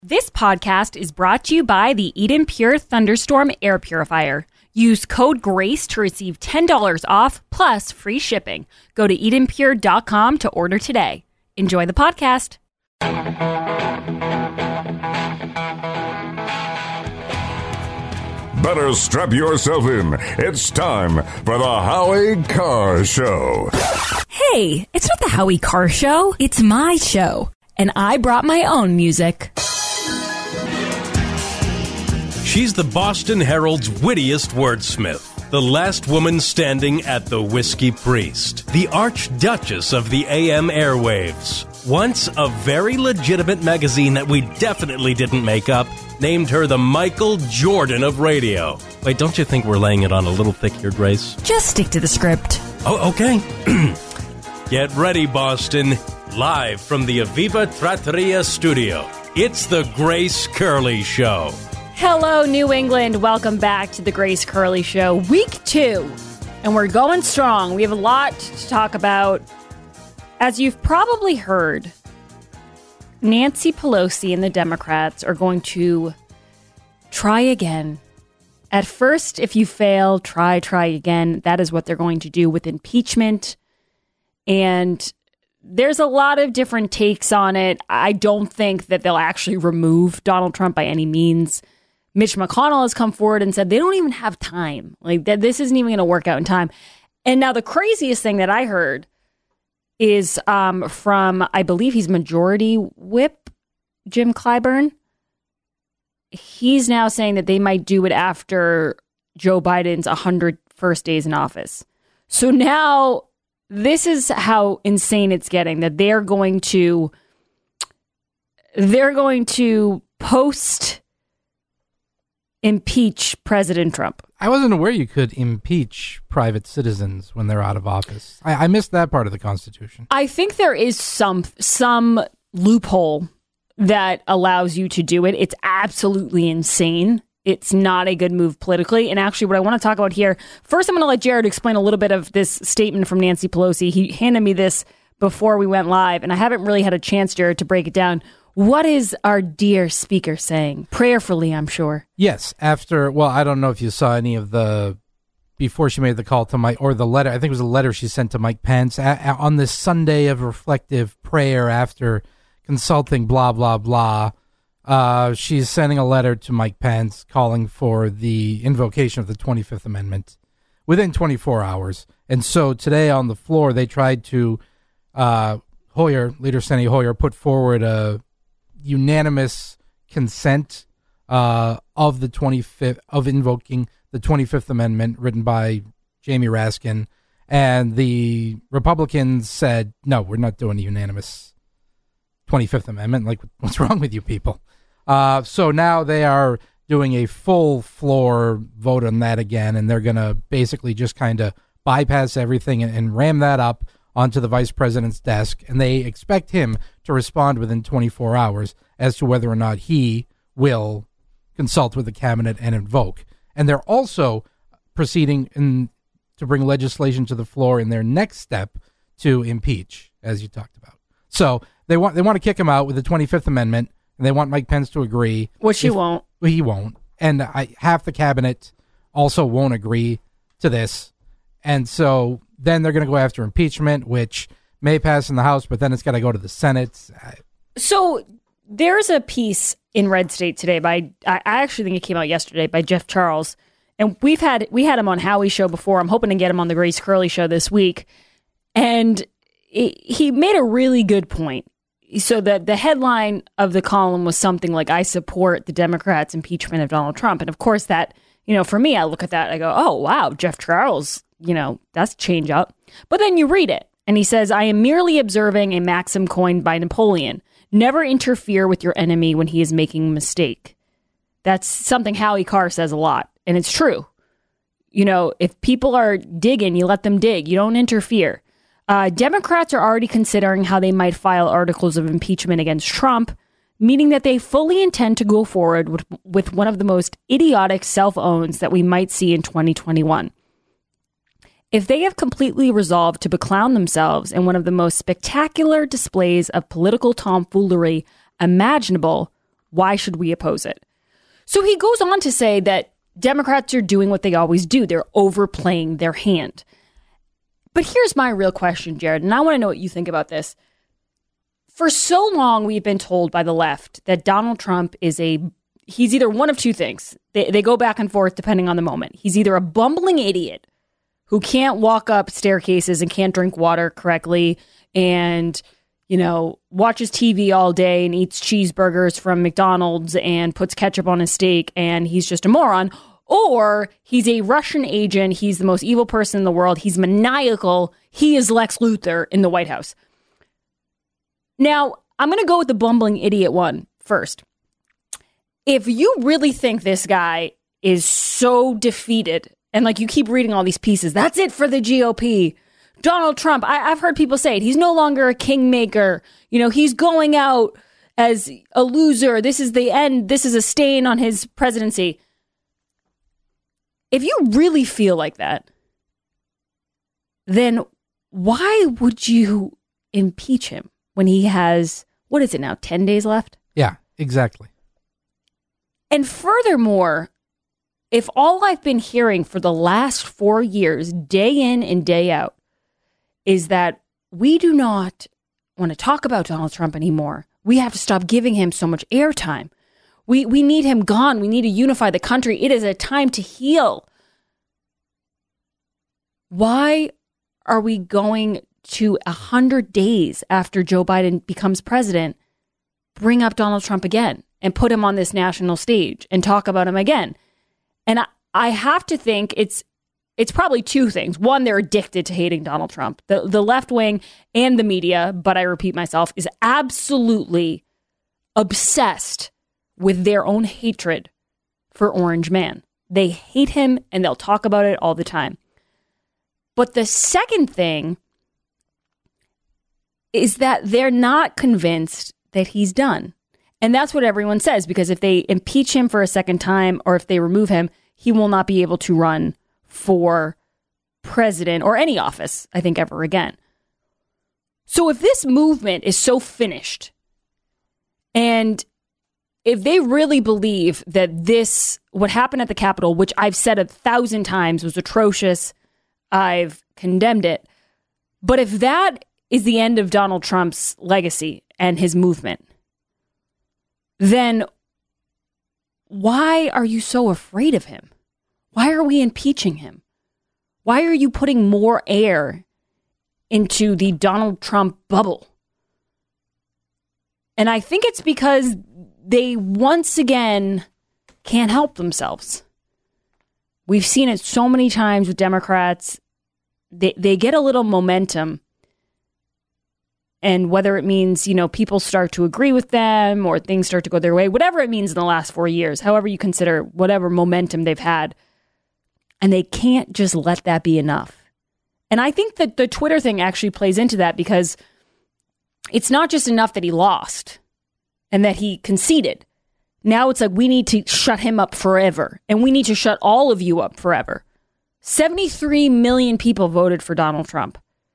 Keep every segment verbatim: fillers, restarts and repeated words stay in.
This podcast is brought to you by the Eden Pure Thunderstorm Air Purifier. Use code GRACE to receive ten dollars off plus free shipping. Go to eden pure dot com to order today. Enjoy the podcast. Better strap yourself in. It's time for the Howie Carr Show. Hey, it's not the Howie Carr Show. It's my show. And I brought my own music. She's the Boston Herald's wittiest wordsmith, the last woman standing at the Whiskey Priest, the Archduchess of the A M airwaves. Once a very legitimate magazine that we definitely didn't make up named her the Michael Jordan of radio. Wait, don't you think we're laying it on a little thick here, Grace? Just stick to the script. Oh, okay. Get ready, Boston. Live from the Aviva Trattoria studio, it's the Grace Curley Show. Hello, New England. Welcome back to the Grace Curley Show, week two. And we're going strong. We have a lot to talk about. As you've probably heard, Nancy Pelosi and the Democrats are going to try again. At first, if you fail, try, try again. That is what they're going to do with impeachment. And there's a lot of different takes on it. I don't think that they'll actually remove Donald Trump by any means. Mitch McConnell has come forward and said they don't even have time. Like, that this isn't even going to work out in time. And now the craziest thing that I heard is um, from, I believe he's Majority Whip, Jim Clyburn. He's now saying that they might do it after Joe Biden's one hundred first days in office. So now this is how insane it's getting, that they're going to, they're going to post impeach President Trump. I wasn't aware you could impeach private citizens when they're out of office. I, I missed that part of the Constitution. I think there is some some loophole that allows you to do it. It's absolutely insane. It's not a good move politically. And actually, what I want to talk about here, first, I'm going to let Jared explain a little bit of this statement from Nancy Pelosi. He handed me this before we went live, and I haven't really had a chance, Jared, to break it down. What is our dear speaker saying? Prayerfully, I'm sure. Yes, after, well, I don't know if you saw any of the, before she made the call to Mike, or the letter, I think it was a letter she sent to Mike Pence a, a, on this Sunday of reflective prayer after consulting blah, blah, blah. Uh, she's sending a letter to Mike Pence calling for the invocation of the twenty-fifth Amendment within twenty-four hours. And so today on the floor, they tried to, uh, Hoyer, Leader Steny Hoyer, put forward a unanimous consent uh, of the twenty-fifth of invoking the twenty-fifth Amendment, written by Jamie Raskin, and the Republicans said, "No, we're not doing a unanimous twenty-fifth Amendment. Like, what's wrong with you people?" Uh, so now they are doing a full floor vote on that again, and they're going to basically just kind of bypass everything and, and ram that up onto the vice president's desk, and they expect him to respond within twenty-four hours as to whether or not he will consult with the cabinet and invoke. And they're also proceeding in, to bring legislation to the floor in their next step to impeach, as you talked about. So they want they want to kick him out with the twenty-fifth Amendment, and they want Mike Pence to agree. Which he won't. He won't. And I, half the cabinet also won't agree to this. And so then they're going to go after impeachment, which may pass in the House, but then it's got to go to the Senate. So there's a piece in Red State today by, I actually think it came out yesterday, by Jeff Charles. And we've had, we had him on Howie's show before. I'm hoping to get him on the Grace Curley show this week. And it, he made a really good point. So the, the headline of the column was something like, "I support the Democrats' impeachment of Donald Trump." And of course that, you know, for me, I look at that, I go, oh, wow, Jeff Charles, you know, that's a change up. But then you read it, and he says, "I am merely observing a maxim coined by Napoleon. Never interfere with your enemy when he is making a mistake." That's something Howie Carr says a lot, and it's true. You know, if people are digging, you let them dig. You don't interfere. Uh, Democrats are already considering how they might file articles of impeachment against Trump, meaning that they fully intend to go forward with, with one of the most idiotic self-owns that we might see in twenty twenty-one. If they have completely resolved to beclown themselves in one of the most spectacular displays of political tomfoolery imaginable, Why should we oppose it? So he goes on to say that Democrats are doing what they always do. They're overplaying their hand. But here's my real question, Jared, and I want to know what you think about this. For so long, we've been told by the left that Donald Trump is a, he's either one of two things. They, they go back and forth depending on the moment. He's either a bumbling idiot who can't walk up staircases and can't drink water correctly and, you know, watches T V all day and eats cheeseburgers from McDonald's and puts ketchup on his steak and he's just a moron. Or he's a Russian agent. He's the most evil person in the world. He's maniacal. He is Lex Luthor in the White House. Now, I'm going to go with the bumbling idiot one first. If you really think this guy is so defeated, and like you keep reading all these pieces, that's it for the G O P. Donald Trump, I, I've heard people say it. He's no longer a kingmaker. You know, he's going out as a loser. This is the end. This is a stain on his presidency. If you really feel like that, then why would you impeach him when he has, what is it now, ten days left? Yeah, exactly. And furthermore, if all I've been hearing for the last four years, day in and day out, is that we do not want to talk about Donald Trump anymore. We have to stop giving him so much airtime. We we need him gone. We need to unify the country. It is a time to heal. Why are we going to one hundred days after Joe Biden becomes president, bring up Donald Trump again and put him on this national stage and talk about him again? And I, I have to think it's it's probably two things. One, they're addicted to hating Donald Trump. The, the left wing and the media, but I repeat myself, is absolutely obsessed with their own hatred for Orange Man. They hate him and they'll talk about it all the time. But the second thing is that they're not convinced that he's done. And that's what everyone says, because if they impeach him for a second time or if they remove him, he will not be able to run for president or any office, I think, ever again. So if this movement is so finished, and if they really believe that this, what happened at the Capitol, which I've said a thousand times was atrocious, I've condemned it. But if that is the end of Donald Trump's legacy and his movement, then why are you so afraid of him? Why are we impeaching him? Why are you putting more air into the Donald Trump bubble? And I think it's because they once again can't help themselves. We've seen it so many times with Democrats. They they get a little momentum. And whether it means, you know, people start to agree with them or things start to go their way, whatever it means in the last four years, however you consider whatever momentum they've had. And they can't just let that be enough. And I think that the Twitter thing actually plays into that, because it's not just enough that he lost and that he conceded. Now it's like we need to shut him up forever. And we need to shut all of you up forever. seventy-three million people voted for Donald Trump.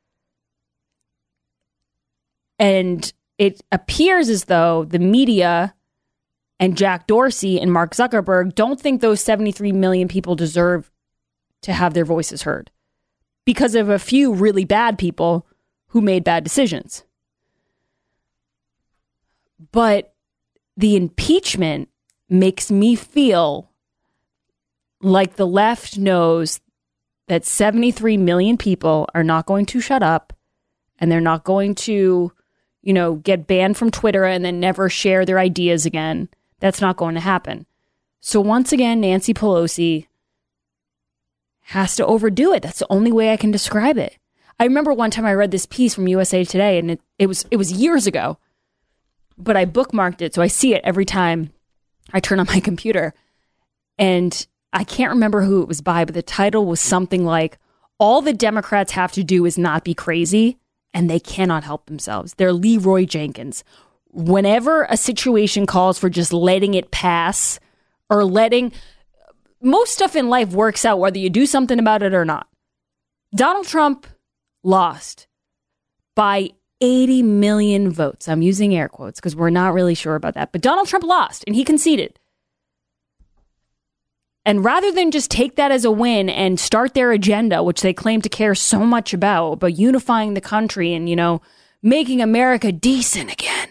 And it appears as though the media and Jack Dorsey and Mark Zuckerberg don't think those seventy-three million people deserve to have their voices heard because of a few really bad people who made bad decisions. But the impeachment makes me feel like the left knows that seventy-three million people are not going to shut up, and they're not going to, you know, get banned from Twitter and then never share their ideas again. That's not going to happen. So once again, Nancy Pelosi has to overdo it. That's the only way I can describe it. I remember one time I read this piece from U S A Today, and it, it was it was years ago, but I bookmarked it, so I see it every time I turn on my computer. And I can't remember who it was by, but the title was something like, "All the Democrats have to do is not be crazy, and they cannot help themselves. They're Leroy Jenkins. Whenever a situation calls for just letting it pass or letting... Most stuff in life works out whether you do something about it or not. Donald Trump lost by eighty million votes. I'm using air quotes because we're not really sure about that. But Donald Trump lost and he conceded. And rather than just take that as a win and start their agenda, which they claim to care so much about, about unifying the country and, you know, making America decent again,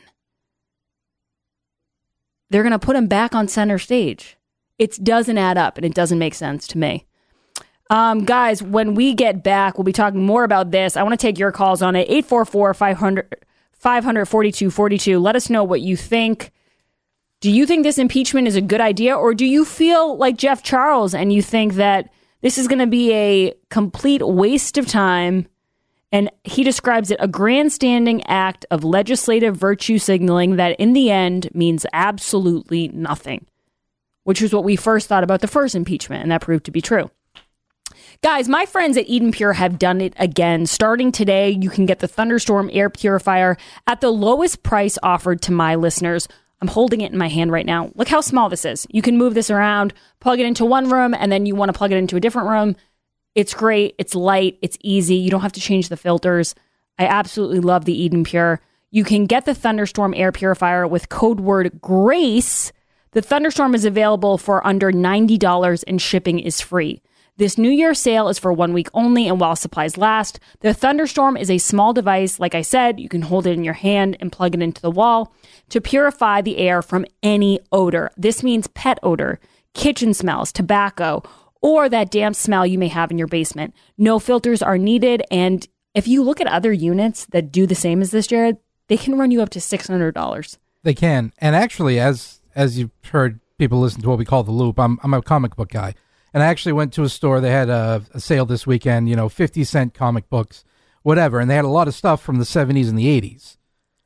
they're going to put him back on center stage. It doesn't add up and it doesn't make sense to me. Um, guys, when we get back, we'll be talking more about this. I want to take your calls on it. eight four four, five hundred, five hundred, forty-two forty-two. Let us know what you think. Do you think this impeachment is a good idea, or do you feel like Jeff Charles and you think that this is going to be a complete waste of time? And he describes it a grandstanding act of legislative virtue signaling that in the end means absolutely nothing, which is what we first thought about the first impeachment, and that proved to be true. Guys, my friends at Eden Pure have done it again. Starting today, you can get the Thunderstorm air purifier at the lowest price offered to my listeners. I'm holding it in my hand right now. Look how small this is. You can move this around, plug it into one room, and then you want to plug it into a different room. It's great. It's light. It's easy. You don't have to change the filters. I absolutely love the Eden Pure. You can get the Thunderstorm air purifier with code word GRACE. The Thunderstorm is available for under ninety dollars and shipping is free. This New Year sale is for one week only and while supplies last. The Thunderstorm is a small device. Like I said, you can hold it in your hand and plug it into the wall to purify the air from any odor. This means pet odor, kitchen smells, tobacco, or that damp smell you may have in your basement. No filters are needed. And if you look at other units that do the same as this, Jared, they can run you up to six hundred dollars. They can. And actually, as as you've heard people listen to what we call The Loop, I'm, I'm a comic book guy. And I actually went to a store. They had a, a sale this weekend, you know, fifty cent comic books, whatever. And they had a lot of stuff from the seventies and the eighties.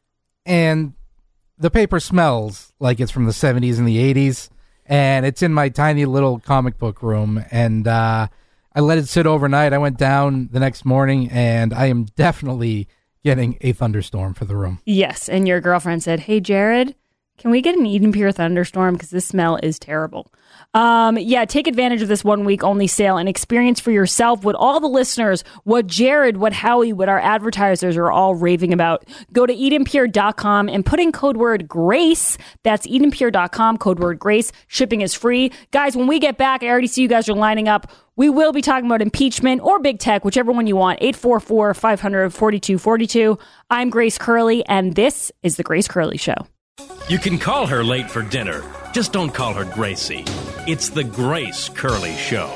And the paper smells like it's from the seventies and the eighties. And it's in my tiny little comic book room. And uh, I let it sit overnight. I went down the next morning, and I am definitely getting a Thunderstorm for the room. Yes. And your girlfriend said, hey, Jared, can we get an Eden Pure Thunderstorm? Because this smell is terrible. Um, yeah, take advantage of this one week only sale and experience for yourself what all the listeners, what Jared, what Howie, what our advertisers are all raving about. Go to eden pure dot com and put in code word GRACE. That's eden pure dot com, code word GRACE. Shipping is free. Guys, when we get back, I already see you guys are lining up. We will be talking about impeachment or big tech, whichever one you want. eight four four, five hundred, forty-two forty-two. I'm Grace Curley, and this is The Grace Curley Show. You can call her late for dinner. Just don't call her Gracie. It's the Grace Curley Show.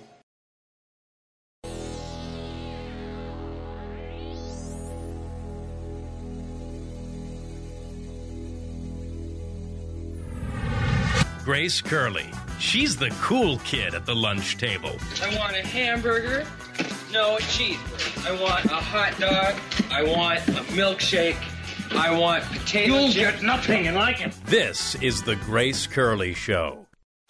Grace Curley. She's the cool kid at the lunch table. I want a hamburger. No, a cheeseburger. I want a hot dog. I want a milkshake. I want potato You'll chips. get nothing and like it. This is the Grace Curley Show.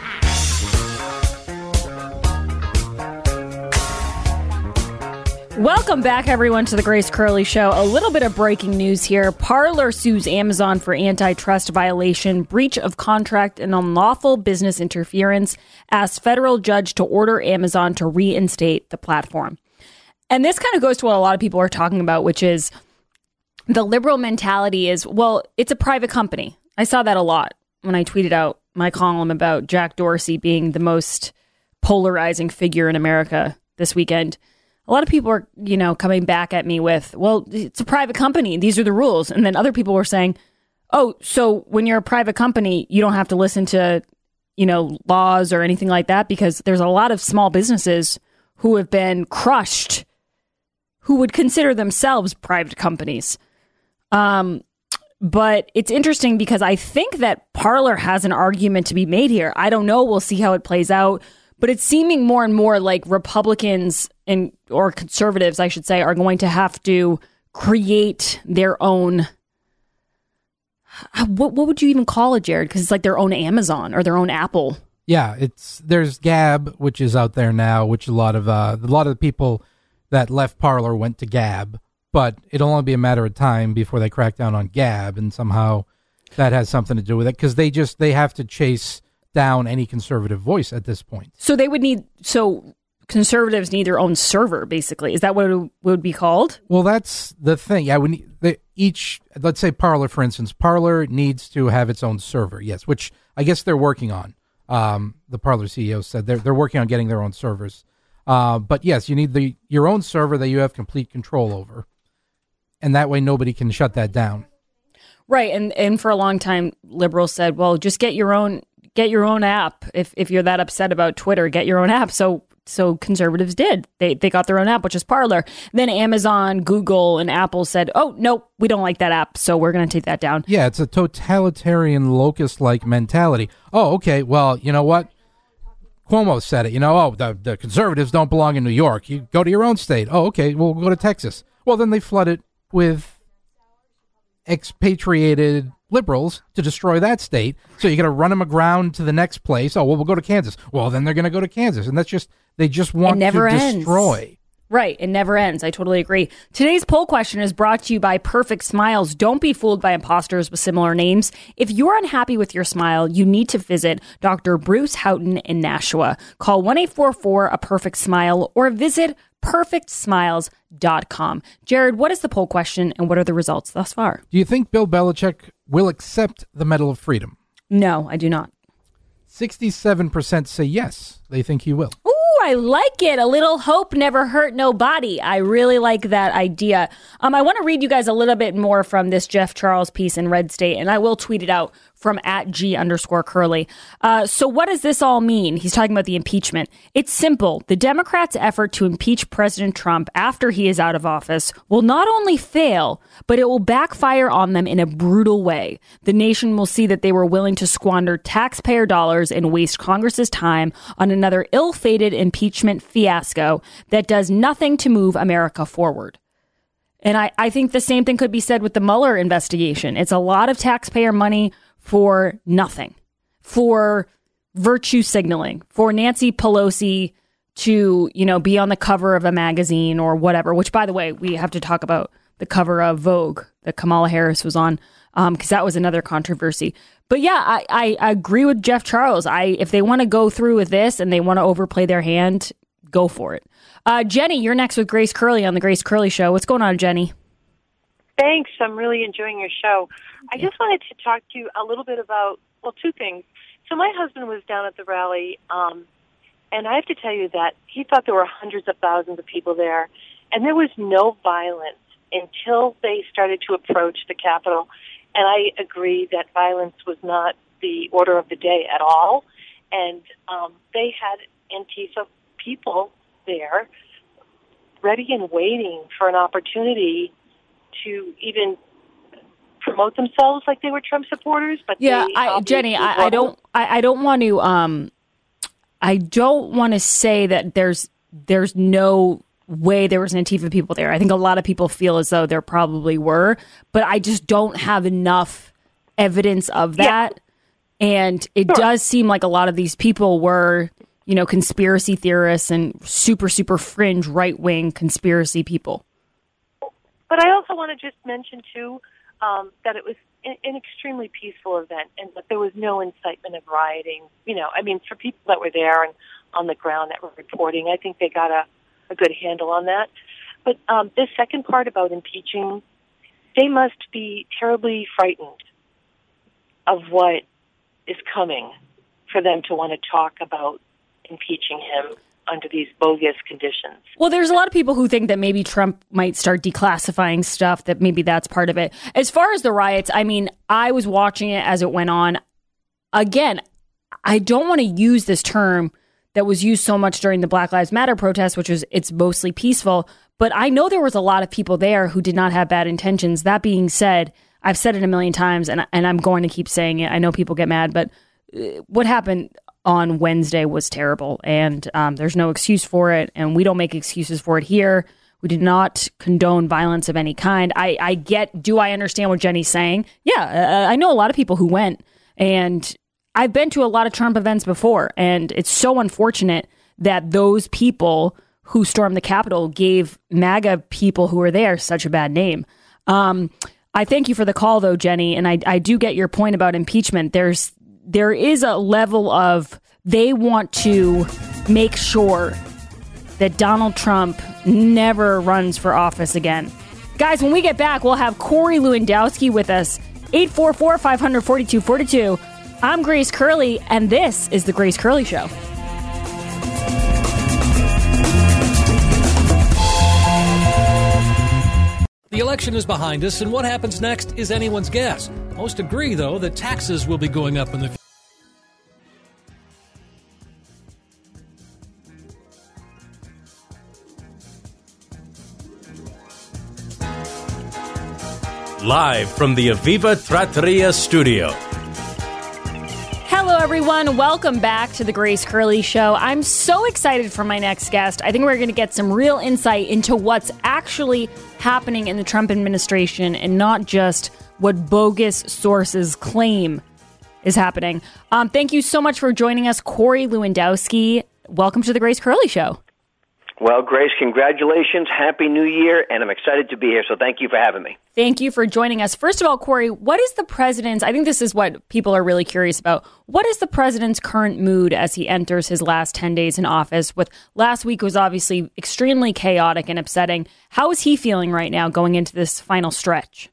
Welcome back, everyone, to the Grace Curley Show. A little bit of breaking news here. Parler sues Amazon for antitrust violation, breach of contract, and unlawful business interference, asks federal judge to order Amazon to reinstate the platform. And this kind of goes to what a lot of people are talking about, which is the liberal mentality is, well, it's a private company. I saw that a lot when I tweeted out my column about Jack Dorsey being the most polarizing figure in America this weekend. A lot of people are, you know, coming back at me with, well, it's a private company. These are the rules. And then other people were saying, oh, so when you're a private company, you don't have to listen to, you know, laws or anything like that, because there's a lot of small businesses who have been crushed, who would consider themselves private companies. Um, but it's interesting because I think that Parler has an argument to be made here. I don't know. We'll see how it plays out. But it's seeming more and more like Republicans and or conservatives, I should say, are going to have to create their own. What what would you even call it, Jared? Because it's like their own Amazon or their own Apple. Yeah, it's there's Gab, which is out there now, which a lot of uh, a lot of the people that left Parler went to Gab, but it'll only be a matter of time before they crack down on Gab, and somehow that has something to do with it because they just they have to chase down any conservative voice at this point. So they would need, so conservatives need their own server, basically. Is that what it would be called? Well, that's the thing. Yeah, we need, they, each, let's say Parler, for instance, Parler needs to have its own server. Yes, which I guess they're working on. Um, the Parler C E O said they're they're working on getting their own servers. Uh, but yes, you need the your own server that you have complete control over, and that way nobody can shut that down. Right, and and for a long time, liberals said, "Well, just get your own get your own app. If if you're that upset about Twitter, get your own app." So so conservatives did. They they got their own app, which is Parler. Then Amazon, Google, and Apple said, "Oh no, we don't like that app, so we're going to take that down." Yeah, it's a totalitarian locust-like mentality. Oh, okay. Well, you know what? Cuomo said it. You know, oh, the the conservatives don't belong in New York. You go to your own state. Oh, okay. Well, we'll go to Texas. Well, then they flood it with expatriated liberals to destroy that state. So you got to run them aground to the next place. Oh, well, we'll go to Kansas. Well, then they're going to go to Kansas. And that's just, they just want to ends. destroy. Right. It never ends. I totally agree. Today's poll question is brought to you by Perfect Smiles. Don't be fooled by imposters with similar names. If you're unhappy with your smile, you need to visit Doctor Bruce Houghton in Nashua. Call one eight four four a perfect smile or visit perfect smiles dot com. Jared, what is the poll question and what are the results thus far? Do you think Bill Belichick will accept the Medal of Freedom? No, I do not. sixty-seven percent say yes, they think he will. Ooh, I like it. A little hope never hurt nobody. I really like that idea. Um, I want to read you guys a little bit more from this Jeff Charles piece in Red State, and I will tweet it out from at G underscore Curly. Uh, so what does this all mean? He's talking about the impeachment. It's simple. The Democrats' effort to impeach President Trump after he is out of office will not only fail, but it will backfire on them in a brutal way. The nation will see that they were willing to squander taxpayer dollars and waste Congress's time on another ill-fated impeachment fiasco that does nothing to move America forward. And I, I think the same thing could be said with the Mueller investigation. It's a lot of taxpayer money for nothing, for virtue signaling, for Nancy Pelosi to, you know, be on the cover of a magazine or whatever, which, by the way, we have to talk about the cover of Vogue that Kamala Harris was on, um, because that was another controversy. But yeah, I, I, I agree with Jeff Charles. I if they want to go through with this and they want to overplay their hand, go for it. Uh, Jenny, you're next with Grace Curley on the Grace Curley Show. What's going on, Jenny? Thanks. I'm really enjoying your show. I just wanted to talk to you a little bit about, well, two things. So my husband was down at the rally, um, and I have to tell you that he thought there were hundreds of thousands of people there, and there was no violence until they started to approach the Capitol. And I agree that violence was not the order of the day at all. And um, they had Antifa people there ready and waiting for an opportunity to even promote themselves like they were Trump supporters. But yeah, I, Jenny, I, I don't, I, I don't want to, um, I don't want to say that there's, there's no way there was Antifa people there. I think a lot of people feel as though there probably were, but I just don't have enough evidence of that. Yeah. And it sure. does seem like a lot of these people were, you know, conspiracy theorists and super, super fringe right-wing conspiracy people. But I also want to just mention, too, um, that it was an extremely peaceful event and that there was no incitement of rioting. You know, I mean, for people that were there and on the ground that were reporting, I think they got a, a good handle on that. But um, this second part about impeaching, they must be terribly frightened of what is coming for them to want to talk about impeaching him under these bogus conditions. Well, there's a lot of people who think that maybe Trump might start declassifying stuff, that maybe that's part of it. As far as the riots, I mean, I was watching it as it went on. Again, I don't want to use this term that was used so much during the Black Lives Matter protests, which is it's mostly peaceful. But I know there was a lot of people there who did not have bad intentions. That being said, I've said it a million times, and and I'm going to keep saying it. I know people get mad, but what happened on Wednesday was terrible, and um, there's no excuse for it, and we don't make excuses for it here. We do not condone violence of any kind. I, I get, do I understand what Jenny's saying? Yeah, uh, I know a lot of people who went, and I've been to a lot of Trump events before, and it's so unfortunate that those people who stormed the Capitol gave MAGA people who were there such a bad name. Um, I thank you for the call, though, Jenny, and I, I do get your point about impeachment. There's There is a level of they want to make sure that Donald Trump never runs for office again. Guys, when we get back, we'll have Corey Lewandowski with us. eight four four, five hundred, forty-two forty-two. I'm Grace Curley, and this is The Grace Curley Show. The election is behind us, and what happens next is anyone's guess. Most agree, though, that taxes will be going up in the future. Live from the Aviva Trattoria studio. Hello, everyone. Welcome back to The Grace Curley Show. I'm so excited for my next guest. I think we're going to get some real insight into what's actually happening in the Trump administration and not just what bogus sources claim is happening. Um, thank you so much for joining us, Corey Lewandowski. Welcome to The Grace Curley Show. Well, Grace, congratulations. Happy New Year, and I'm excited to be here, so thank you for having me. Thank you for joining us. First of all, Corey, what is the president's, I think this is what people are really curious about, what is the president's current mood as he enters his last ten days in office? With last week was obviously extremely chaotic and upsetting. How is he feeling right now going into this final stretch?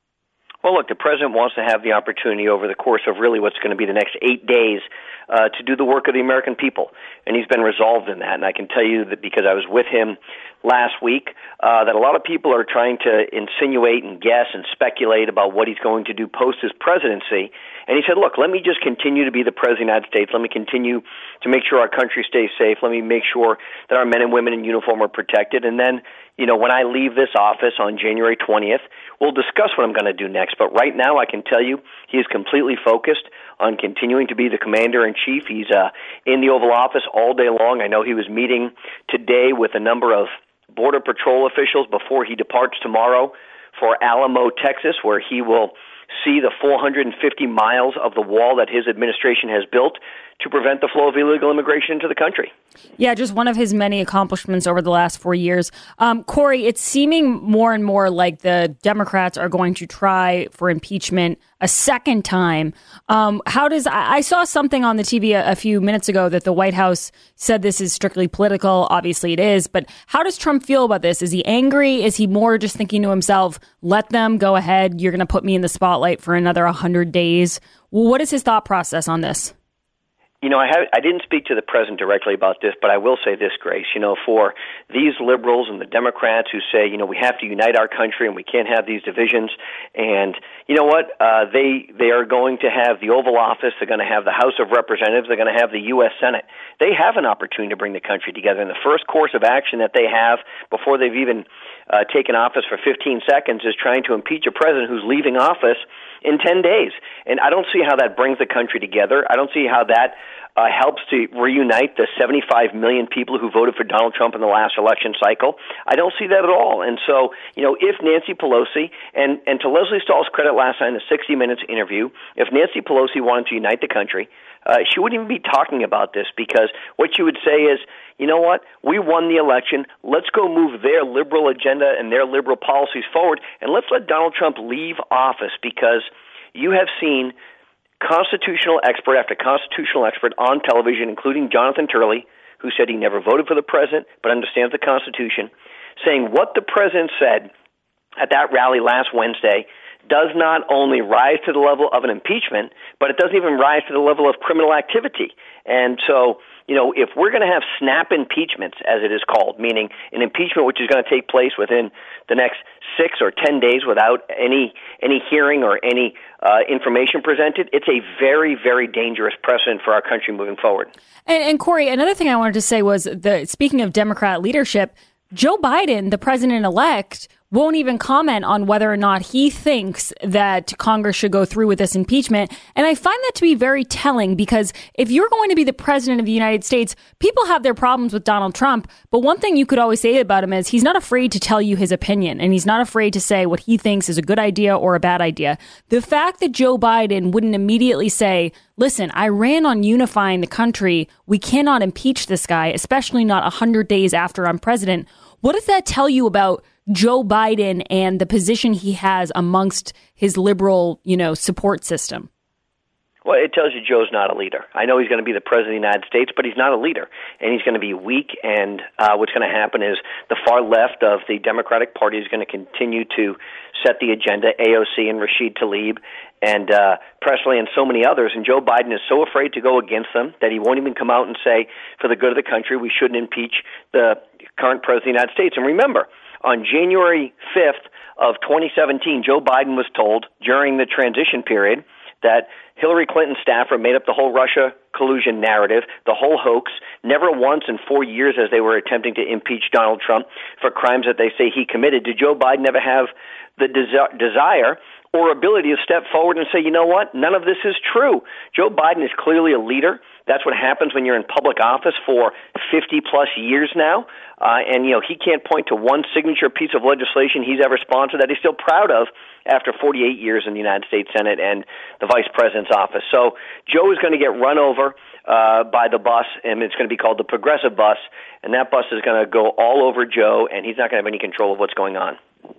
Well, look, the president wants to have the opportunity over the course of really what's going to be the next eight days uh, to do the work of the American people. And he's been resolved in that. And I can tell you that because I was with him last week, uh, that a lot of people are trying to insinuate and guess and speculate about what he's going to do post his presidency. And he said, look, let me just continue to be the president of the United States. Let me continue to make sure our country stays safe. Let me make sure that our men and women in uniform are protected. And then, you know, when I leave this office on January twentieth, we'll discuss what I'm going to do next. But right now, I can tell you he is completely focused on continuing to be the commander-in-chief. He's uh, in the Oval Office all day long. I know he was meeting today with a number of Border Patrol officials before he departs tomorrow for Alamo, Texas, where he will see the four hundred fifty miles of the wall that his administration has built to prevent the flow of illegal immigration into the country. Yeah, just one of his many accomplishments over the last four years. Um, Corey, it's seeming more and more like the Democrats are going to try for impeachment a second time. Um, how does I, I saw something on the T V a, a few minutes ago that the White House said this is strictly political. Obviously it is. But how does Trump feel about this? Is he angry? Is he more just thinking to himself, let them go ahead. You're going to put me in the spotlight for another one hundred days. What is his thought process on this? You know, I, have, I didn't speak to the president directly about this, but I will say this, Grace. You know, for these liberals and the Democrats who say, you know, we have to unite our country and we can't have these divisions, and you know what? Uh, they they are going to have the Oval Office. They're going to have the House of Representatives. They're going to have the U S Senate. They have an opportunity to bring the country together. And the first course of action that they have before they've even uh, taken office for fifteen seconds is trying to impeach a president who's leaving office in ten days. And I don't see how that brings the country together. I don't see how that uh, helps to reunite the seventy-five million people who voted for Donald Trump in the last election cycle. I don't see that at all. And so, you know, if Nancy Pelosi, and, and to Leslie Stahl's credit last night in the sixty minutes interview, if Nancy Pelosi wanted to unite the country, uh, she wouldn't even be talking about this, because what she would say is, you know what, we won the election, let's go move their liberal agenda and their liberal policies forward, and let's let Donald Trump leave office, because you have seen constitutional expert after constitutional expert on television, including Jonathan Turley, who said he never voted for the president but understands the Constitution, saying what the president said at that rally last Wednesday does not only rise to the level of an impeachment, but it doesn't even rise to the level of criminal activity. And so, you know, if we're going to have snap impeachments, as it is called, meaning an impeachment which is going to take place within the next six or ten days without any any hearing or any uh, information presented, it's a very, very dangerous precedent for our country moving forward. And, and Corey, another thing I wanted to say was, the speaking of Democrat leadership, Joe Biden, the president-elect, won't even comment on whether or not he thinks that Congress should go through with this impeachment. And I find that to be very telling, because if you're going to be the president of the United States, people have their problems with Donald Trump. But one thing you could always say about him is he's not afraid to tell you his opinion, and he's not afraid to say what he thinks is a good idea or a bad idea. The fact that Joe Biden wouldn't immediately say, listen, I ran on unifying the country, we cannot impeach this guy, especially not one hundred days after I'm president. What does that tell you about Joe Biden and the position he has amongst his liberal, you know, support system? Well, it tells you Joe's not a leader. I know he's going to be the president of the United States, but he's not a leader, and he's going to be weak, and uh, what's going to happen is the far left of the Democratic Party is going to continue to set the agenda, A O C and Rashid Tlaib and uh, Presley and so many others, and Joe Biden is so afraid to go against them that he won't even come out and say, for the good of the country, we shouldn't impeach the current president of the United States. And remember, on January fifth of twenty seventeen, Joe Biden was told during the transition period that Hillary Clinton's staffer made up the whole Russia collusion narrative, the whole hoax. Never once in four years as they were attempting to impeach Donald Trump for crimes that they say he committed, did Joe Biden ever have the desi- desire or ability to step forward and say, you know what, none of this is true. Joe Biden is clearly a leader. That's what happens when you're in public office for fifty-plus years now. Uh, and, you know, he can't point to one signature piece of legislation he's ever sponsored that he's still proud of after forty-eight years in the United States Senate and the vice president's office. So Joe is going to get run over uh, by the bus, and it's going to be called the progressive bus, and that bus is going to go all over Joe, and he's not going to have any control of what's going on.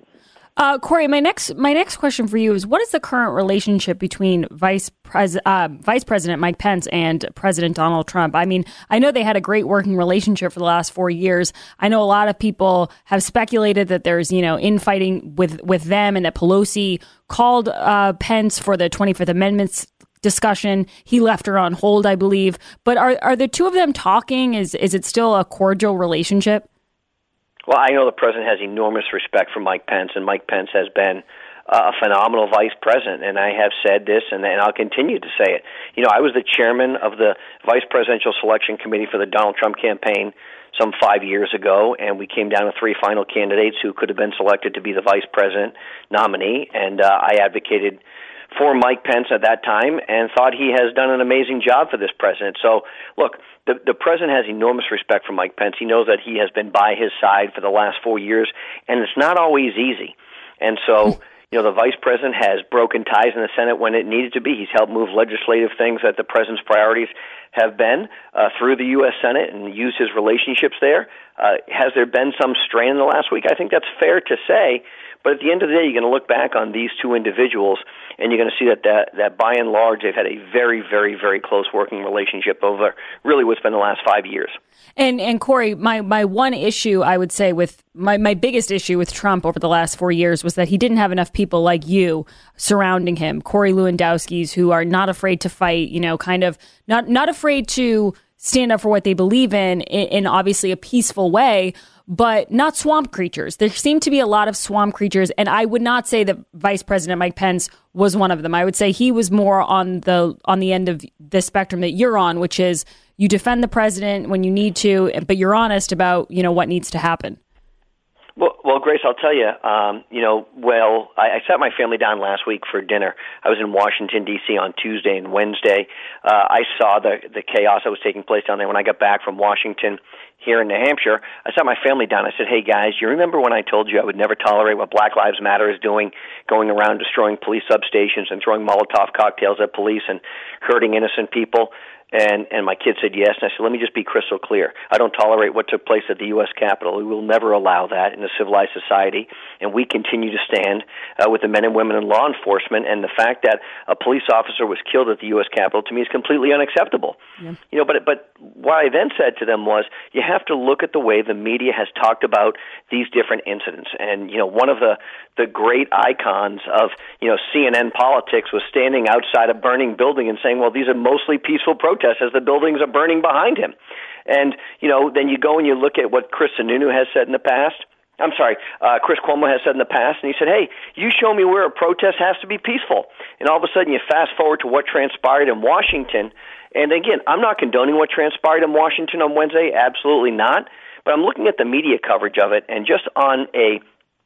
Uh, Corey, my next my next question for you is: what is the current relationship between Vice Pres uh, Vice President Mike Pence and President Donald Trump? I mean, I know they had a great working relationship for the last four years. I know a lot of people have speculated that there's you know infighting with with them, and that Pelosi called uh, Pence for the twenty-fifth Amendment discussion. He left her on hold, I believe. But are are the two of them talking? Is is it still a cordial relationship? Well, I know the president has enormous respect for Mike Pence, and Mike Pence has been uh, a phenomenal vice president, and I have said this, and, and I'll continue to say it. You know, I was the chairman of the Vice Presidential Selection Committee for the Donald Trump campaign some five years ago, and we came down to three final candidates who could have been selected to be the vice president nominee, and uh, I advocated for Mike Pence at that time and thought he has done an amazing job for this president. So, look, the, the president has enormous respect for Mike Pence. He knows that he has been by his side for the last four years, and it's not always easy. And so, you know, the vice president has broken ties in the Senate when it needed to be. He's helped move legislative things that the president's priorities have been uh, through the U S Senate and used his relationships there. Uh, has there been some strain in the last week? I think that's fair to say. But at the end of the day, you're going to look back on these two individuals, and you're going to see that, that, that by and large, they've had a very, very, very close working relationship over really what's been the last five years. And, and Corey, my, my one issue, I would say, with my, my biggest issue with Trump over the last four years was that he didn't have enough people like you surrounding him, Corey Lewandowski's, who are not afraid to fight, you know, kind of not, not afraid to stand up for what they believe in, in, in obviously a peaceful way, but not swamp creatures. There seem to be a lot of swamp creatures, and I would not say that Vice President Mike Pence was one of them. I would say he was more on the on the end of the spectrum that you're on, which is you defend the president when you need to, but you're honest about, you know, what needs to happen. Well, well, Grace, I'll tell you, um, you know, well, I, I sat my family down last week for dinner. I was in Washington, D C on Tuesday and Wednesday. Uh, I saw the, the chaos that was taking place down there. When I got back from Washington here in New Hampshire, I sat my family down. I said, hey, guys, you remember when I told you I would never tolerate what Black Lives Matter is doing, going around destroying police substations and throwing Molotov cocktails at police and hurting innocent people? And and my kid said yes, and I said, let me just be crystal clear. I don't tolerate what took place at the U S Capitol. We will never allow that in a civilized society, and we continue to stand uh, with the men and women in law enforcement, and the fact that a police officer was killed at the U S Capitol, to me, is completely unacceptable. Yeah. You know, but but what I then said to them was, you have to look at the way the media has talked about these different incidents. And, you know, one of the, the great icons of, you know, C N N politics was standing outside a burning building and saying, well, these are mostly peaceful protests, as the buildings are burning behind him. And, you know, then you go and you look at what Chris Sununu has said in the past. I'm sorry, uh, Chris Cuomo has said in the past, and he said, hey, you show me where a protest has to be peaceful. And all of a sudden you fast forward to what transpired in Washington. And again, I'm not condoning what transpired in Washington on Wednesday, absolutely not. But I'm looking at the media coverage of it, and just on a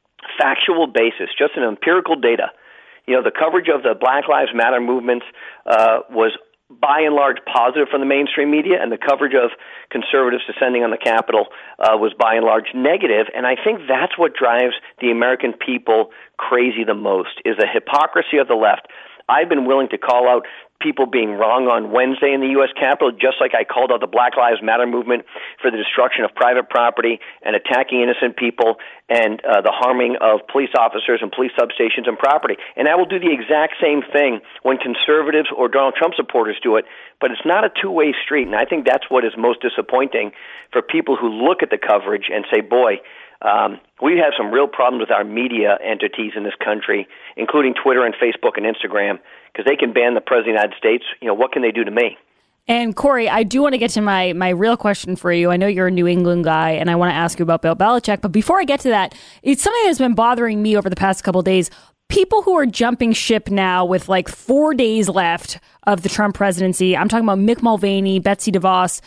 factual basis, just an empirical data, you know, the coverage of the Black Lives Matter movements uh, was by and large positive from the mainstream media, and the coverage of conservatives descending on the Capitol uh, was by and large negative. And I think that's what drives the American people crazy the most, is the hypocrisy of the left. I've been willing to call out people being wrong on Wednesday in the U S Capitol, just like I called out the Black Lives Matter movement for the destruction of private property and attacking innocent people and uh, the harming of police officers and police substations and property. And I will do the exact same thing when conservatives or Donald Trump supporters do it, but it's not a two-way street, and I think that's what is most disappointing for people who look at the coverage and say, boy, um, we have some real problems with our media entities in this country, including Twitter and Facebook and Instagram, because they can ban the President of the United States. You know, what can they do to me? And Corey, I do want to get to my my real question for you. I know you're a New England guy, and I want to ask you about Bill Belichick. But before I get to that, it's something that's been bothering me over the past couple of days. People who are jumping ship now with like four days left of the Trump presidency. I'm talking about Mick Mulvaney, Betsy DeVos.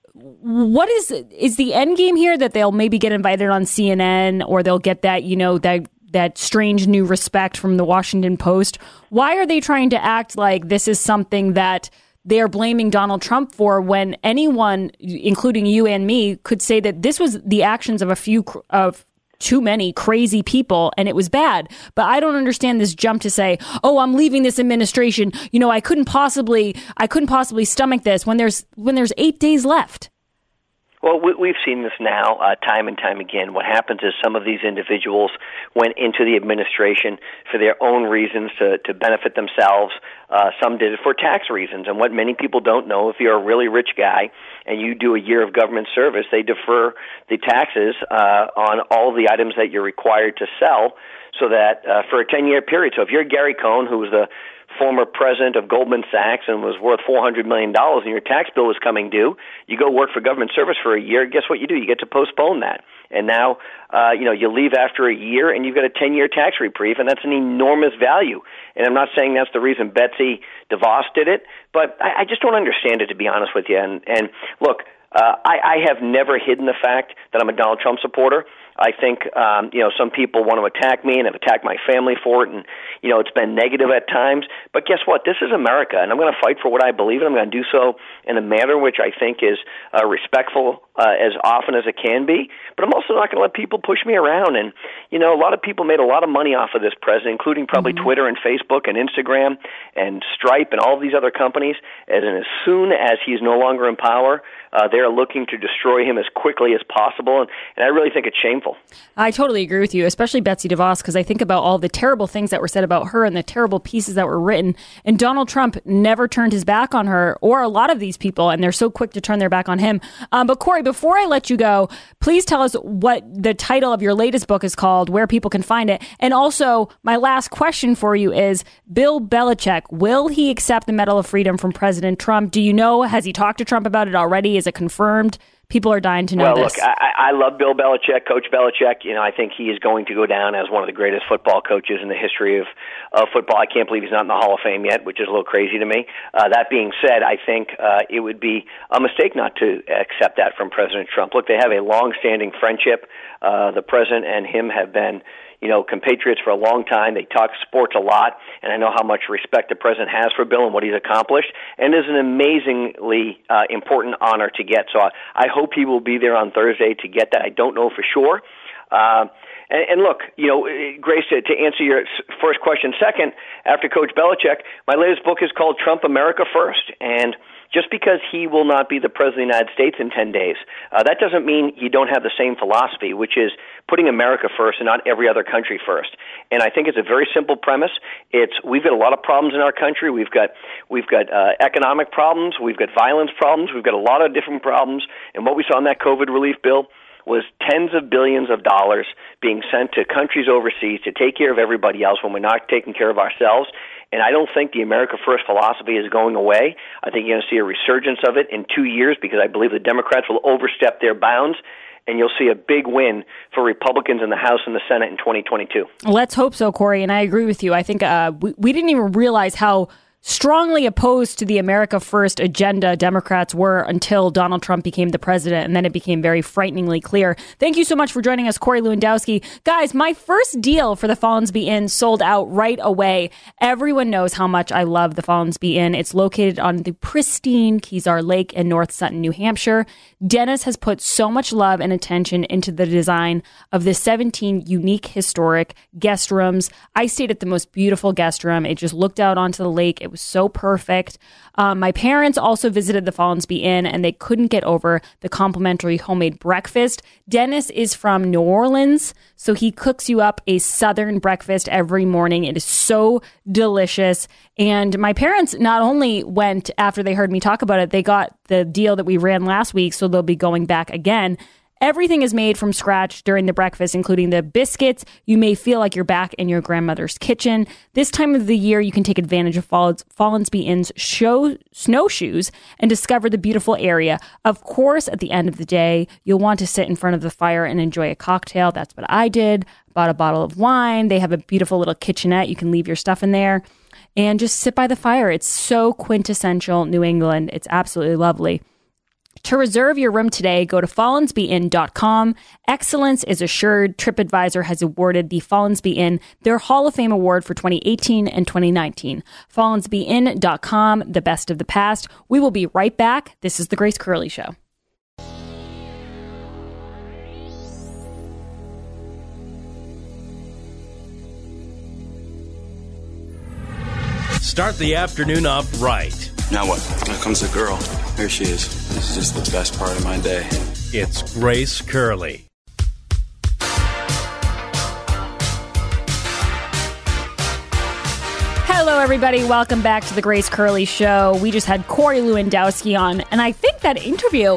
What is is the end game here, that they'll maybe get invited on C N N, or they'll get that, you know, that that strange new respect from the Washington Post? Why are they trying to act like this is something that they're blaming Donald Trump for, when anyone, including you and me, could say that this was the actions of a few of too many crazy people and it was bad? But I don't understand this jump to say, oh, I'm leaving this administration. You know, I couldn't possibly I couldn't possibly stomach this when there's when there's eight days left. Well, we've seen this now uh, time and time again. What happens is some of these individuals went into the administration for their own reasons to, to benefit themselves. Uh, some did it for tax reasons. And what many people don't know, if you're a really rich guy and you do a year of government service, they defer the taxes uh, on all the items that you're required to sell, so that uh, for a ten-year period. So if you're Gary Cohn, who was the former president of Goldman Sachs and was worth four hundred million dollars, and your tax bill was coming due, you go work for government service for a year, guess what you do? You get to postpone that. And now, uh, you know, you leave after a year and you've got a ten-year tax reprieve, and that's an enormous value. And I'm not saying that's the reason Betsy DeVos did it, but I, I just don't understand it, to be honest with you. And, and look, uh, I, I have never hidden the fact that I'm a Donald Trump supporter. I think, um, you know, some people want to attack me and have attacked my family for it, and, you know, it's been negative at times. But guess what? This is America, and I'm going to fight for what I believe in. I'm going to do so in a manner which I think is uh, respectful uh, as often as it can be. But I'm also not going to let people push me around. And, you know, a lot of people made a lot of money off of this president, including probably mm-hmm. Twitter and Facebook and Instagram and Stripe and all of these other companies. And as soon as he's no longer in power, uh, they're looking to destroy him as quickly as possible. And, and I really think it's shameful. I totally agree with you, especially Betsy DeVos, because I think about all the terrible things that were said about her and the terrible pieces that were written. And Donald Trump never turned his back on her, or a lot of these people, and they're so quick to turn their back on him. Um, but Corey, before I let you go, please tell us what the title of your latest book is called, where people can find it. And also, my last question for you is, Bill Belichick, will he accept the Medal of Freedom from President Trump? Do you know, has he talked to Trump about it already? Is it confirmed? People are dying to know well, this. Well, look, I, I love Bill Belichick, Coach Belichick. You know, I think he is going to go down as one of the greatest football coaches in the history of, of football. I can't believe he's not in the Hall of Fame yet, which is a little crazy to me. Uh, that being said, I think uh, it would be a mistake not to accept that from President Trump. Look, they have a long-standing friendship. Uh, the president and him have been, you know, compatriots for a long time. They talk sports a lot, and I know how much respect the president has for Bill and what he's accomplished, and it is an amazingly uh, important honor to get. So I, I hope he will be there on Thursday to get that. I don't know for sure. Uh, and, and look, you know, Grace, to, to answer your first question, second, after Coach Belichick, my latest book is called Trump, America First, and just because he will not be the president of the United States in ten days, uh, that doesn't mean you don't have the same philosophy, which is putting America first and not every other country first. And I think it's a very simple premise. It's we've got a lot of problems in our country. We've got we've got uh, economic problems. We've got violence problems. We've got a lot of different problems. And what we saw in that COVID relief bill was tens of billions of dollars being sent to countries overseas to take care of everybody else when we're not taking care of ourselves. And I don't think the America First philosophy is going away. I think you're going to see a resurgence of it in two years because I believe the Democrats will overstep their bounds, and you'll see a big win for Republicans in the House and the Senate in twenty twenty-two. Let's hope so, Corey, and I agree with you. I think uh, we, we didn't even realize how strongly opposed to the America First agenda Democrats were until Donald Trump became the president, and then it became very frighteningly clear. Thank you so much for joining us, Corey Lewandowski. Guys, my first deal for the Follansbee Inn sold out right away. Everyone knows how much I love the Follansbee Inn. It's located on the pristine Kezar Lake in North Sutton, New Hampshire. Dennis has put so much love and attention into the design of the seventeen unique historic guest rooms. I stayed at the most beautiful guest room. It just looked out onto the lake. It It was so perfect. Um, my parents also visited the Follansbee Inn, and they couldn't get over the complimentary homemade breakfast. Dennis is from New Orleans, so he cooks you up a Southern breakfast every morning. It is so delicious. And my parents not only went after they heard me talk about it, they got the deal that we ran last week, so they'll be going back again. Everything is made from scratch during the breakfast, including the biscuits. You may feel like you're back in your grandmother's kitchen. This time of the year, you can take advantage of Follansbee Inn's show snowshoes and discover the beautiful area. Of course, at the end of the day, you'll want to sit in front of the fire and enjoy a cocktail. That's what I did. Bought a bottle of wine. They have a beautiful little kitchenette. You can leave your stuff in there and just sit by the fire. It's so quintessential New England. It's absolutely lovely. To reserve your room today, go to follansbee inn dot com. Excellence is assured. TripAdvisor has awarded the Follansbee Inn their Hall of Fame award for twenty eighteen and twenty nineteen. follansbee inn dot com, the best of the past. We will be right back. This is The Grace Curley Show. Start the afternoon off right. Now what? Here comes the girl. Here she is. This is just the best part of my day. It's Grace Curley. Hello, everybody. Welcome back to The Grace Curley Show. We just had Corey Lewandowski on, and I think that interview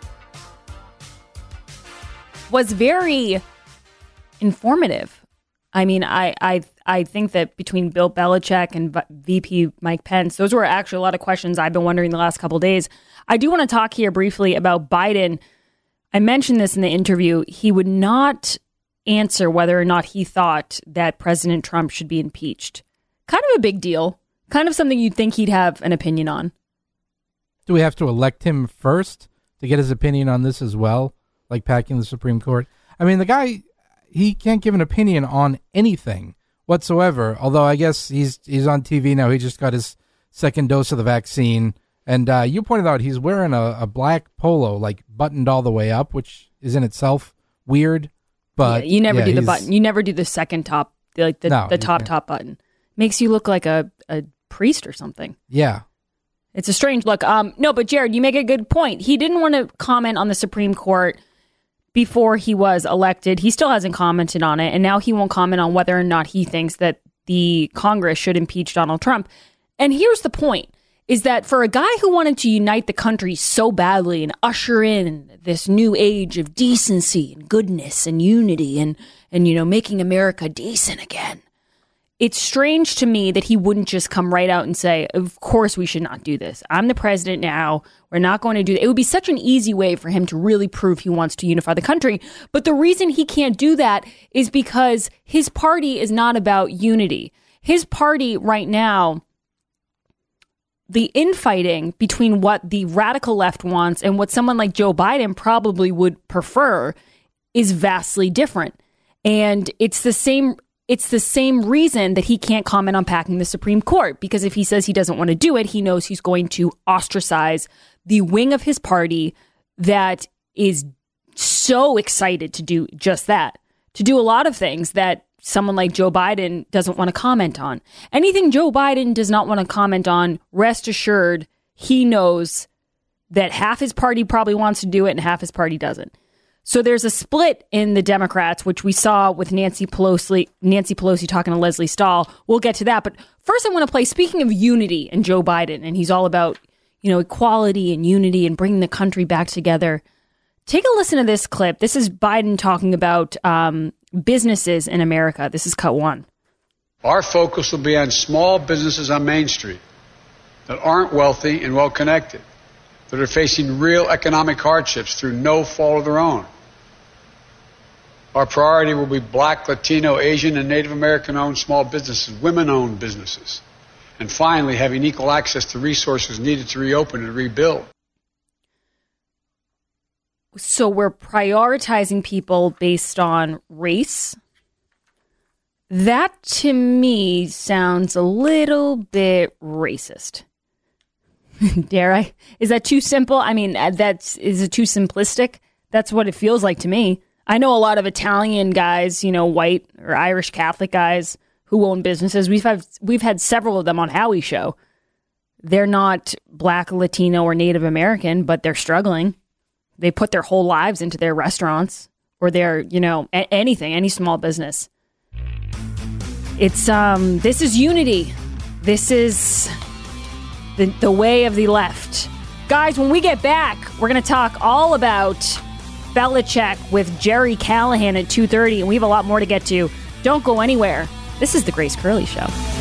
was very informative. I mean, I, I I think that between Bill Belichick and V P Mike Pence, those were actually a lot of questions I've been wondering the last couple of days. I do want to talk here briefly about Biden. I mentioned this in the interview. He would not answer whether or not he thought that President Trump should be impeached. Kind of a big deal. Kind of something you'd think he'd have an opinion on. Do we have to elect him first to get his opinion on this as well? Like packing the Supreme Court? I mean, the guy, he can't give an opinion on anything whatsoever. Although I guess he's he's on T V now. He just got his second dose of the vaccine. And uh, you pointed out he's wearing a, a black polo, like buttoned all the way up, which is in itself weird. But yeah, you never yeah, do the button. You never do the second top, like the, no, the top, top button. Makes you look like a, a priest or something. Yeah. It's a strange look. Um, no, but Jared, you make a good point. He didn't want to comment on the Supreme Court before he was elected. He still hasn't commented on it. And now he won't comment on whether or not he thinks that the Congress should impeach Donald Trump. And here's the point, is that for a guy who wanted to unite the country so badly and usher in this new age of decency and goodness and unity and, and you know, making America decent again, it's strange to me that he wouldn't just come right out and say, of course we should not do this. I'm the president now. We're not going to do that. It would be such an easy way for him to really prove he wants to unify the country. But the reason he can't do that is because his party is not about unity. His party right now, the infighting between what the radical left wants and what someone like Joe Biden probably would prefer is vastly different. And it's the same It's the same reason that he can't comment on packing the Supreme Court, because if he says he doesn't want to do it, he knows he's going to ostracize the wing of his party that is so excited to do just that, to do a lot of things that someone like Joe Biden doesn't want to comment on. Anything Joe Biden does not want to comment on, rest assured, he knows that half his party probably wants to do it and half his party doesn't. So there's a split in the Democrats, which we saw with Nancy Pelosi, Nancy Pelosi talking to Leslie Stahl. We'll get to that. But first I want to play, speaking of unity and Joe Biden, and he's all about, you know, equality and unity and bringing the country back together. Take a listen to this clip. This is Biden talking about um, businesses in America. This is cut one. Our focus will be on small businesses on Main Street that aren't wealthy and well-connected, that are facing real economic hardships through no fault of their own. Our priority will be Black, Latino, Asian, and Native American-owned small businesses, women-owned businesses, and finally having equal access to resources needed to reopen and rebuild. So we're prioritizing people based on race. That, to me, sounds a little bit racist. Dare I? Is that too simple? I mean, that's, is it too simplistic? That's what it feels like to me. I know a lot of Italian guys, you know, white or Irish Catholic guys who own businesses. We've had, we've had several of them on Howie's show. they're not Black, Latino, or Native American, but they're struggling. They put their whole lives into their restaurants or their, you know, a- anything, any small business. It's, um, this is unity. This is the, the way of the left. Guys, when we get back, we're going to talk all about Belichick with Jerry Callahan at two thirty, and we have a lot more to get to. Don't go anywhere. This is the Grace Curley Show.